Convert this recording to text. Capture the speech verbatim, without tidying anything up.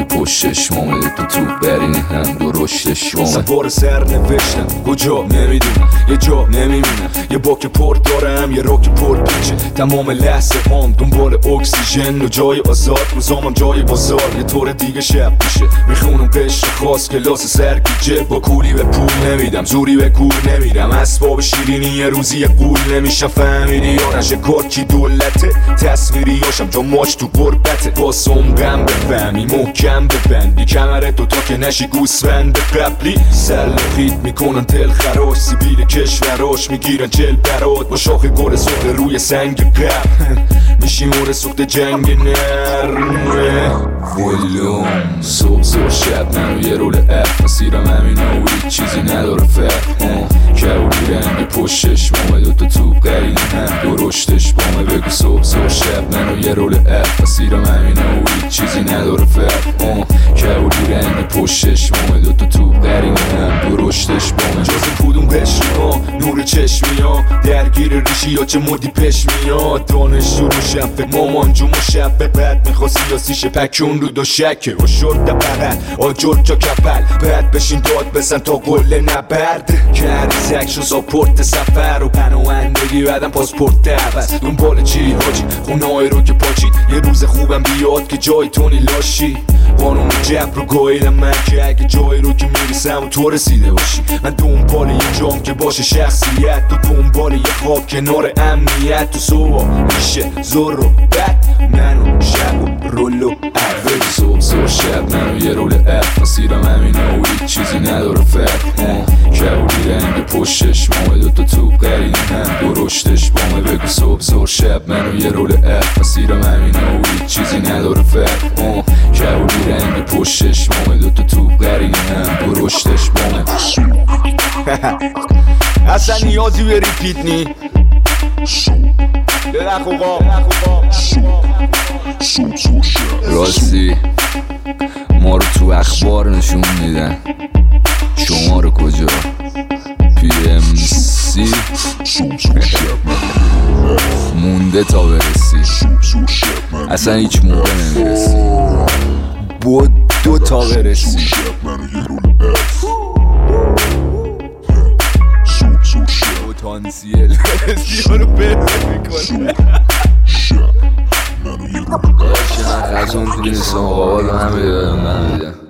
پشتش مامده تو تو برین هم درشتش مامده. سوار سر نوشتم کجا نمیدونم، یه جا نمیبینم، یه باک پر دارم یه راک پر پیچه. تمام لحظه هم دنبال اکسیژن و جای آزاد، روزامم جای بازار یه طور دیگه شب میشه. میخونم قشر خاص کلاس سرگیجه، با کولی به پول نمیدم زوری به کور نمیرم. اسباب شیرینی یه روزی یه قول نمیشم، فهمیدی یا نشه کار کی دولته. تصویری هاشم جا ماش تو قربته، واسم غم بفهمی محکم ببندی کمره تو تا که نشی گوسفند قبلی. سلخیت میکنن دل خراش، سیبیل کشوراش میگیرن جل برات با شاخ گل سخت روی سنگ قبل. میشی مور سخت جنگ نرمه ولوم صبح صبح شب منو یه رول اف مسیرم همینه و هیچ چیزی نداره فرق. کبولی رنگ پشتش مامه دوتا توب قرینه هم درشتش بامه. بگو صبح صبح شب منو یه رول اف مسیرم همینه و هیچ چیزی نداره فرق. کبولی رنگ پشتش مامه دوتا توب قرینه هم درشتش بامه. جز کدوم قشری ها نور چشمی ها درگیر ریشی ها چه مدی پش میاد. دانش رو شب مامان جو مشبه بعد میخواستی یا سیشه پکون رو دو شکه و شرد بغل آجر جا کپل. بعد بشین داد بزن تا قله نبرد کردی زکشو ساپورت سفر و پناهندگی بعدم پاسپورت عوض. دنبال چی حاجی خونای رو که پاچید یه روز خوبم بیاد که جای تونی لاشی. قانون جبر رو گاییدم من که اگه جایی رو که میرسم و تو رسیده باشی. من دنبال یه جام که باشه شخصیت، تو دنبال یه خواب کنار امنیت. تو صبح میشه زور و بد منو شب و رول و عوض. صبح صبح شب منو یه رول اف مسیرم همینه و هیچ چیزی نداره فرق. کبولی رنگ پشتش مامه دوتا توب قرینه هم درشتش بامه. بگو صبح صبح شب منو یه رول اف مسیرم همینه و هیچ چیزی نداره فرق. کبولی رنگ پشتش مامه دوتا توب قرینه هم درشتش بامه. اصلا نیازی به ریپیت نی خوبا راستی ما رو تو اخبار نشون میدن، شما رو کجا؟ پی ام سی مونده تا برسی، اصلا هیچ موقع نمیرسی. بود دو تا برسی. پتانسیل برسی رو بهتر میکنه. داشت من خزون تو نیستم آقا رو هم بیدارم من بیدارم